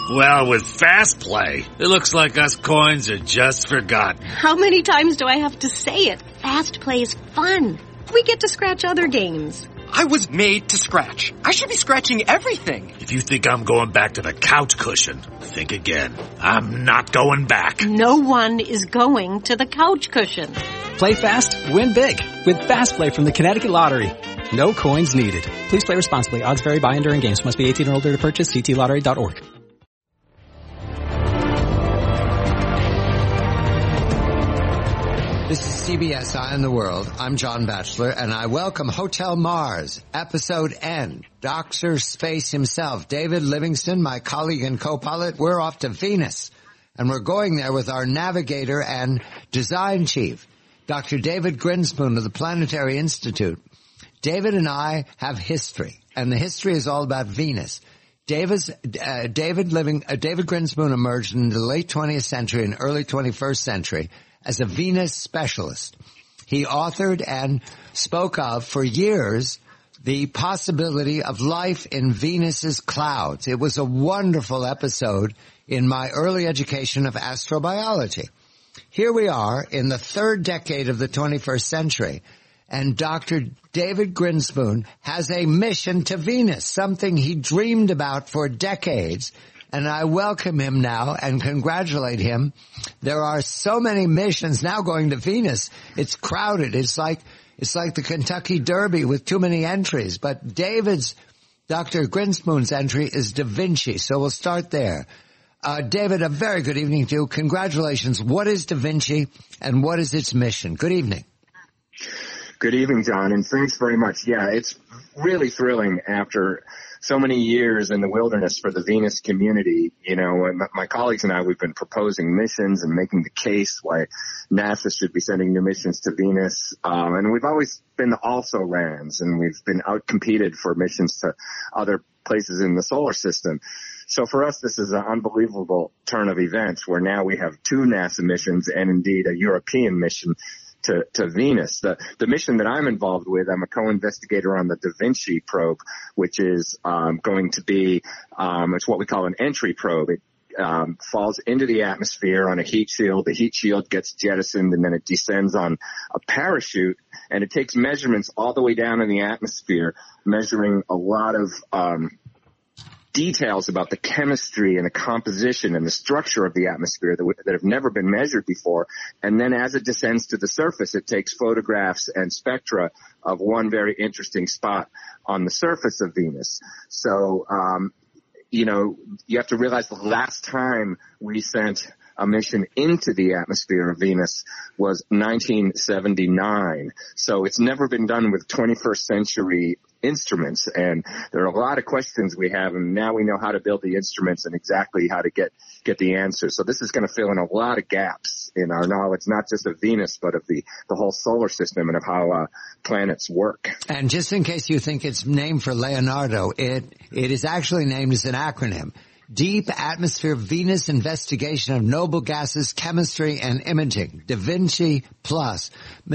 Well, with Fast Play, it looks like us coins are just forgotten. How many times do I have to say it? Fast Play is fun. We get to scratch other games. I was made to scratch. I should be scratching everything. If you think I'm going back to the couch cushion, think again. I'm not going back. No one is going to the couch cushion. Play fast, win big with Fast Play from the Connecticut Lottery. No coins needed. Please play responsibly. Odds vary by and during games. Must be 18 or older to purchase. ctlottery.org. This is CBS Eye on the World. I'm John Batchelor, and I welcome Hotel Mars, Episode N. Dr. Space himself, David Livingston, my colleague and co-pilot. We're off to Venus, and we're going there with our navigator and design chief, Dr. David Grinspoon of the Planetary Institute. David and I have history, and the history is all about Venus. David Grinspoon emerged in the late 20th century and early 21st century as a Venus specialist. He authored and spoke of for years the possibility of life in Venus's clouds. It was a wonderful episode in my early education of astrobiology. Here we are in the third decade of the 21st century, and Dr. David Grinspoon has a mission to Venus, something he dreamed about for decades. And I welcome him now and congratulate him. There are so many missions now going to Venus. It's crowded. It's like the Kentucky Derby with too many entries. But Dr. Grinspoon's entry is Da Vinci. So we'll start there. David, a very good evening to you. Congratulations. What is Da Vinci and what is its mission? Good evening. Good evening, John, and thanks very much. Yeah, it's really thrilling after so many years in the wilderness for the Venus community. You know, my colleagues and I, we've been proposing missions and making the case why NASA should be sending new missions to Venus. And we've always been the also-rans, and we've been outcompeted for missions to other places in the solar system. So for us, this is an unbelievable turn of events where now we have two NASA missions and indeed a European mission to Venus. The mission that I'm involved with, I'm a co-investigator on the Da Vinci probe, which is going to be it's what we call an entry probe. It falls into the atmosphere on a heat shield. The heat shield gets jettisoned, and then it descends on a parachute, and it takes measurements all the way down in the atmosphere, measuring a lot of details about the chemistry and the composition and the structure of the atmosphere that have never been measured before. And then as it descends to the surface, it takes photographs and spectra of one very interesting spot on the surface of Venus. So, you have to realize the last time we sent a mission into the atmosphere of Venus was 1979. So it's never been done with 21st century instruments, and there are a lot of questions we have, and now we know how to build the instruments and exactly how to get the answers. So this is going to fill in a lot of gaps in our knowledge, not just of Venus, but of the whole solar system and of how planets work. And just in case you think it's named for Leonardo, it is actually named as an acronym. Deep Atmosphere Venus Investigation of Noble Gases, Chemistry and Imaging, Da Vinci Plus.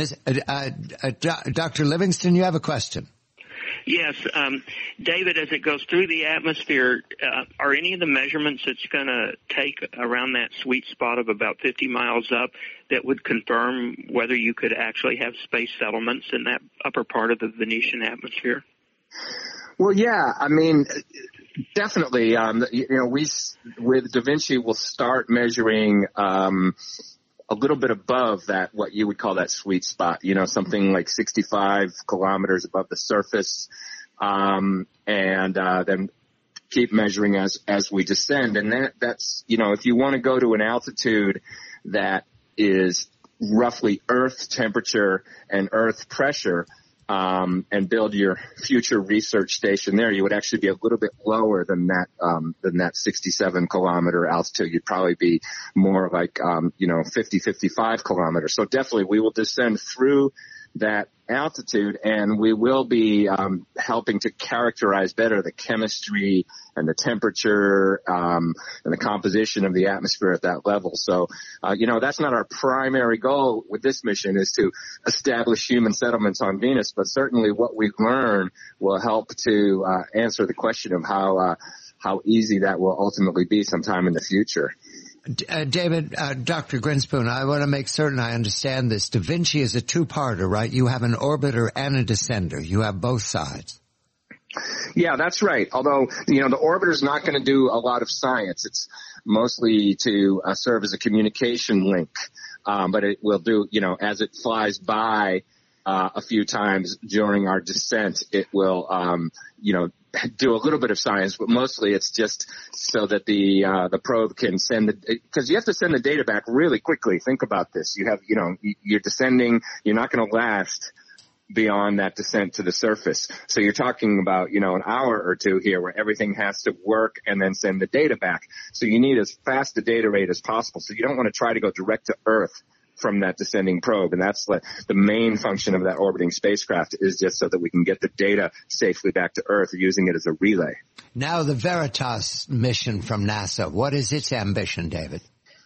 Dr. Livingston, you have a question. Yes. David, as it goes through the atmosphere, are any of the measurements it's going to take around that sweet spot of about 50 miles up that would confirm whether you could actually have space settlements in that upper part of the Venetian atmosphere? Well, yeah. I mean, definitely. We with Da Vinci will start measuring a little bit above that, what you would call that sweet spot, something like 65 kilometers above the surface, and then keep measuring as we descend. And that's, if you want to go to an altitude that is roughly Earth temperature and Earth pressure, and build your future research station there, you would actually be a little bit lower than that 67 kilometer altitude. You'd probably be more like, 50, 55 kilometers. So definitely we will descend through that altitude, and we will be helping to characterize better the chemistry and the temperature and the composition of the atmosphere at that level. So, that's not our primary goal with this mission, is to establish human settlements on Venus, but certainly what we learn will help to answer the question of how how easy that will ultimately be sometime in the future. David, Dr. Grinspoon, I want to make certain I understand this. Da Vinci is a two-parter, right? You have an orbiter and a descender. You have both sides. Yeah, that's right. Although, the orbiter is not going to do a lot of science. It's mostly to serve as a communication link. But it will do, as it flies by a few times during our descent, it will, do a little bit of science, but mostly it's just so that the probe can because you have to send the data back really quickly. Think about this. You have, you're descending, you're not going to last beyond that descent to the surface. So you're talking about, an hour or two here where everything has to work and then send the data back. So you need as fast a data rate as possible. So you don't want to try to go direct to Earth from that descending probe. And that's the main function of that orbiting spacecraft, is just so that we can get the data safely back to Earth using it as a relay. Now the Veritas mission from NASA, what is its ambition, David?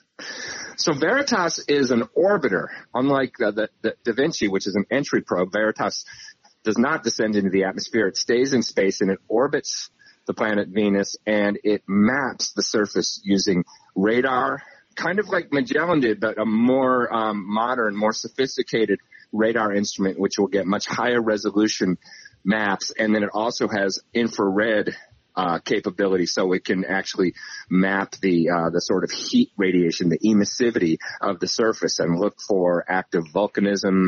So Veritas is an orbiter. Unlike the Da Vinci, which is an entry probe, Veritas does not descend into the atmosphere. It stays in space and it orbits the planet Venus, and it maps the surface using radar, kind of like Magellan did, but a more modern, more sophisticated radar instrument, which will get much higher resolution maps. And then it also has infrared capability, so it can actually map the sort of heat radiation, the emissivity of the surface, and look for active volcanism.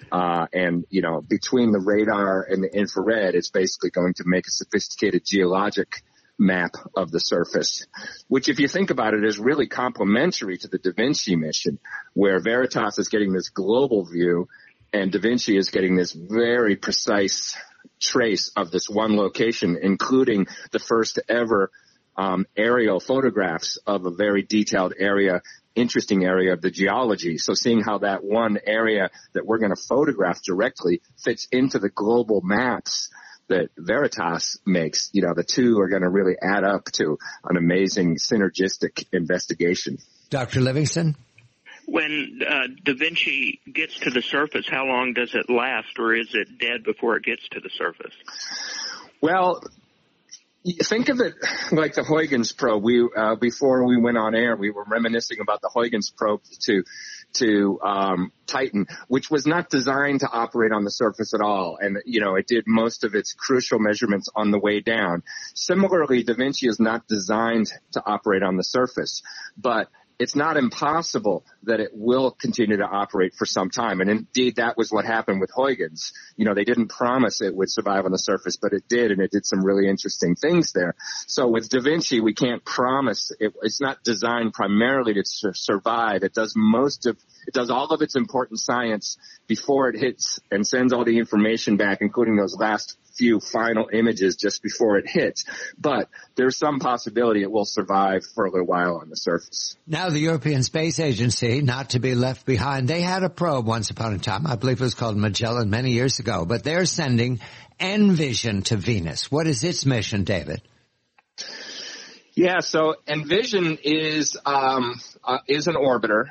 And between the radar and the infrared, it's basically going to make a sophisticated geologic map of the surface, which, if you think about it, is really complementary to the Da Vinci mission, where Veritas is getting this global view and Da Vinci is getting this very precise trace of this one location, including the first ever aerial photographs of a very detailed area, interesting area of the geology. So seeing how that one area that we're going to photograph directly fits into the global maps that Veritas makes, the two are going to really add up to an amazing synergistic investigation. Dr. Livingston? When Da Vinci gets to the surface, how long does it last, or is it dead before it gets to the surface? Well, think of it like the Huygens probe. Before we went on air, we were reminiscing about the Huygens probe to Titan, which was not designed to operate on the surface at all. And, it did most of its crucial measurements on the way down. Similarly, Da Vinci is not designed to operate on the surface, but it's not impossible that it will continue to operate for some time. And indeed, that was what happened with Huygens. They didn't promise it would survive on the surface, but it did, and it did some really interesting things there. So with Da Vinci, we can't promise it. It's not designed primarily to survive. It does all of its important science before it hits and sends all the information back, including those last few final images just before it hits. But there's some possibility it will survive for a little while on the surface. Now the European Space Agency, not to be left behind, they had a probe once upon a time. I believe it was called Magellan many years ago, but they're sending Envision to Venus. What is its mission, David? Yeah, so Envision is an orbiter.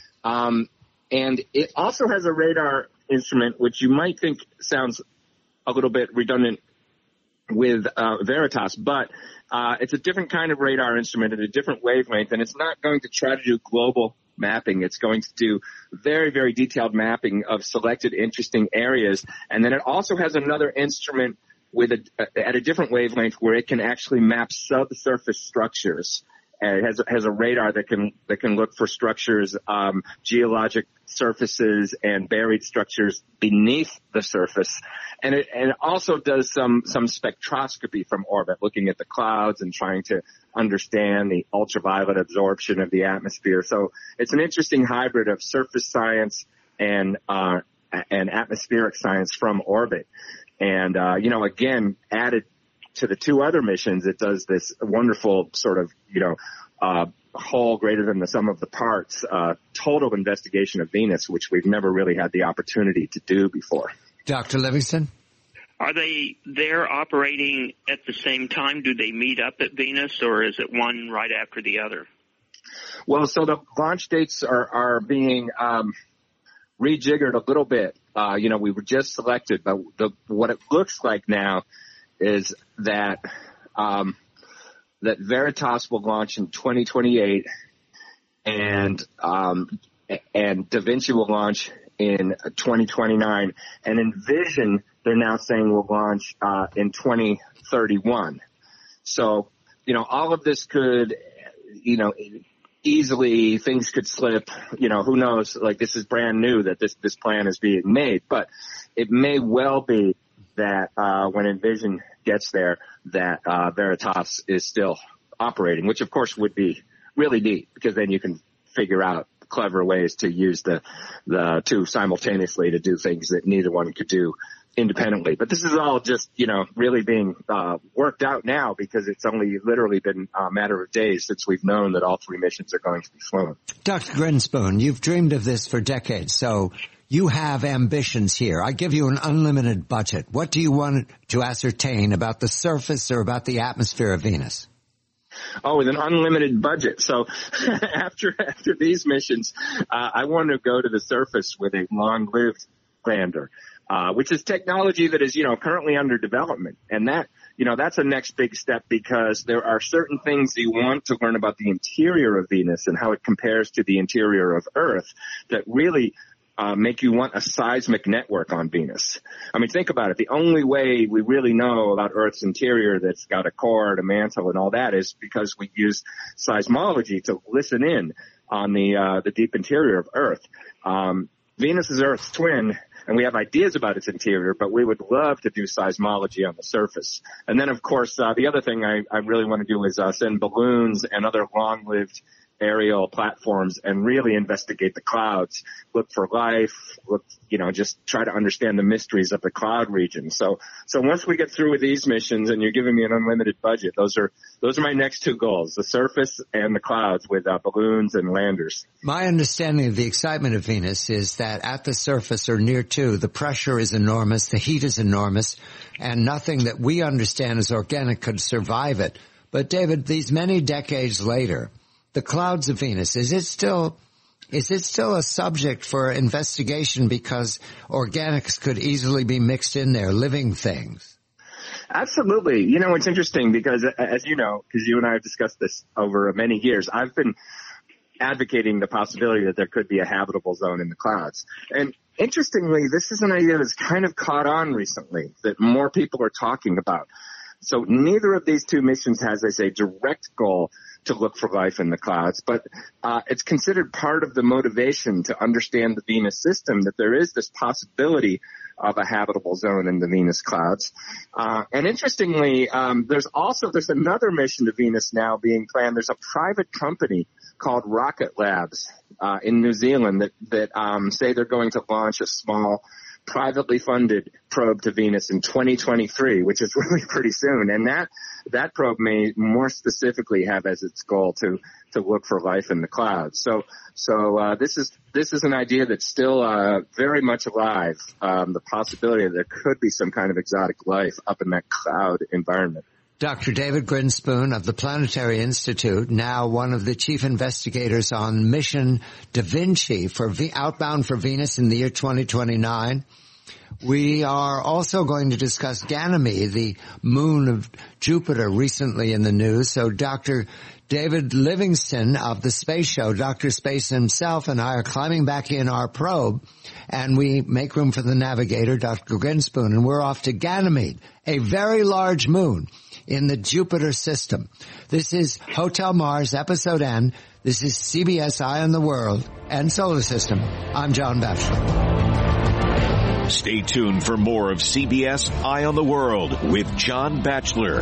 And it also has a radar instrument, which you might think sounds a little bit redundant with Veritas, but it's a different kind of radar instrument at a different wavelength, and it's not going to try to do global mapping. It's going to do very, very detailed mapping of selected interesting areas. And then it also has another instrument at a different wavelength where it can actually map subsurface structures. And it has a radar that can look for structures, geologic surfaces and buried structures beneath the surface. And it also does some spectroscopy from orbit, looking at the clouds and trying to understand the ultraviolet absorption of the atmosphere. So it's an interesting hybrid of surface science and atmospheric science from orbit. And, again, added to the two other missions, it does this wonderful sort of, whole greater than the sum of the parts, total investigation of Venus, which we've never really had the opportunity to do before. Dr. Livingston? Are they there operating at the same time? Do they meet up at Venus, or is it one right after the other? Well, so the launch dates are being rejiggered a little bit. We were just selected, but what it looks like now is that that Veritas will launch in 2028, and Da Vinci will launch in 2029, and Envision, they're now saying, will launch in 2031. So, all of this could, easily, things could slip, who knows, this is brand new that this plan is being made, but it may well be that when Envision gets there, that Veritas is still operating, which of course would be really neat, because then you can figure out clever ways to use the two simultaneously to do things that neither one could do independently. But this is all just, really being worked out now, because it's only literally been a matter of days since we've known that all three missions are going to be flown. Dr. Grinspoon, you've dreamed of this for decades, so you have ambitions here. I give you an unlimited budget. What do you want to ascertain about the surface or about the atmosphere of Venus? Oh, with an unlimited budget. So after these missions, I want to go to the surface with a long-lived lander, which is technology that is, currently under development. And that's a next big step, because there are certain things you want to learn about the interior of Venus and how it compares to the interior of Earth that really make you want a seismic network on Venus. I mean, think about it. The only way we really know about Earth's interior that's got a core and a mantle and all that is because we use seismology to listen in on the deep interior of Earth. Venus is Earth's twin, and we have ideas about its interior, but we would love to do seismology on the surface. And then, of course, the other thing I really want to do is send balloons and other long-lived aerial platforms and really investigate the clouds, look for life, just try to understand the mysteries of the cloud region. So once we get through with these missions, and you're giving me an unlimited budget, those are my next two goals, the surface and the clouds with balloons and landers. My understanding of the excitement of Venus is that at the surface or near to, the pressure is enormous, the heat is enormous, and nothing that we understand as organic could survive it. But David, these many decades later, the clouds of Venus, is it still a subject for investigation, because organics could easily be mixed in there, living things? Absolutely. It's interesting because, as you know, because you and I have discussed this over many years, I've been advocating the possibility that there could be a habitable zone in the clouds. And interestingly, this is an idea that's kind of caught on recently, that more people are talking about. So neither of these two missions has as a direct goal to look for life in the clouds, but it's considered part of the motivation to understand the Venus system, that there is this possibility of a habitable zone in the Venus clouds. And interestingly, there's another mission to Venus now being planned. There's a private company called Rocket Labs in New Zealand that say they're going to launch a small privately funded probe to Venus in 2023, which is really pretty soon. And that probe may more specifically have as its goal to look for life in the clouds. So this is an idea that's still very much alive. The possibility that there could be some kind of exotic life up in that cloud environment. Dr. David Grinspoon of the Planetary Institute, now one of the chief investigators on mission Da Vinci for outbound for Venus in the year 2029. We are also going to discuss Ganymede, the moon of Jupiter, recently in the news. So Dr. David Livingston of the Space Show, Dr. Space himself, and I are climbing back in our probe, and we make room for the navigator, Dr. Grinspoon, and we're off to Ganymede, a very large moon in the Jupiter system. This is Hotel Mars, Episode N. This is CBS Eye on the World and Solar System. I'm John Batchelor. Stay tuned for more of CBS Eye on the World with John Batchelor.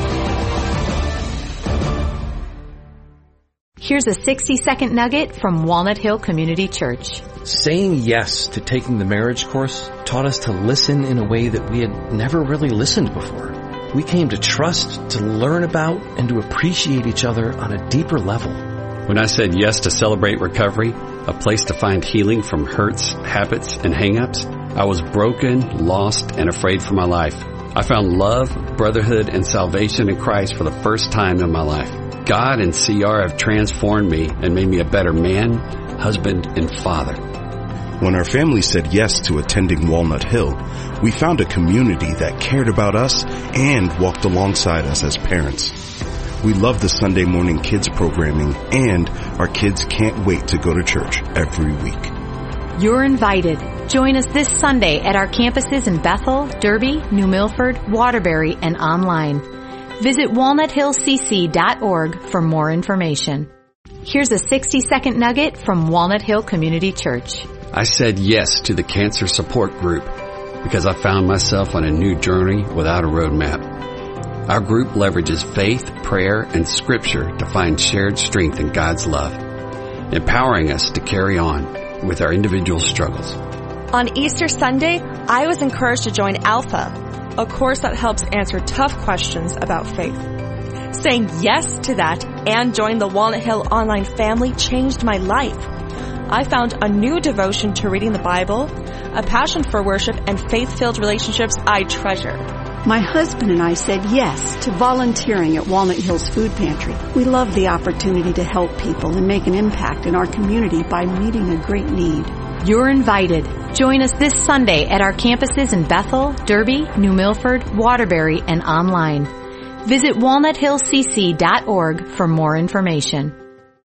Here's a 60-second nugget from Walnut Hill Community Church. Saying yes to taking the marriage course taught us to listen in a way that we had never really listened before. We came to trust, to learn about, and to appreciate each other on a deeper level. When I said yes to Celebrate Recovery, a place to find healing from hurts, habits, and hang-ups, I was broken, lost, and afraid for my life. I found love, brotherhood, and salvation in Christ for the first time in my life. God and CR have transformed me and made me a better man, husband, and father. When our family said yes to attending Walnut Hill, we found a community that cared about us and walked alongside us as parents. We love the Sunday morning kids programming, and our kids can't wait to go to church every week. You're invited. Join us this Sunday at our campuses in Bethel, Derby, New Milford, Waterbury, and online. Visit walnuthillcc.org for more information. Here's a 60-second nugget from Walnut Hill Community Church. I said yes to the cancer support group because I found myself on a new journey without a roadmap. Our group leverages faith, prayer, and scripture to find shared strength in God's love, empowering us to carry on with our individual struggles. On Easter Sunday, I was encouraged to join Alpha, a course that helps answer tough questions about faith. Saying yes to that and join the Walnut Hill online family changed my life. I found a new devotion to reading the Bible, a passion for worship, and faith-filled relationships I treasure. My husband and I said yes to volunteering at Walnut Hills Food Pantry. We love the opportunity to help people and make an impact in our community by meeting a great need. You're invited. Join us this Sunday at our campuses in Bethel, Derby, New Milford, Waterbury, and online. Visit walnuthillcc.org for more information.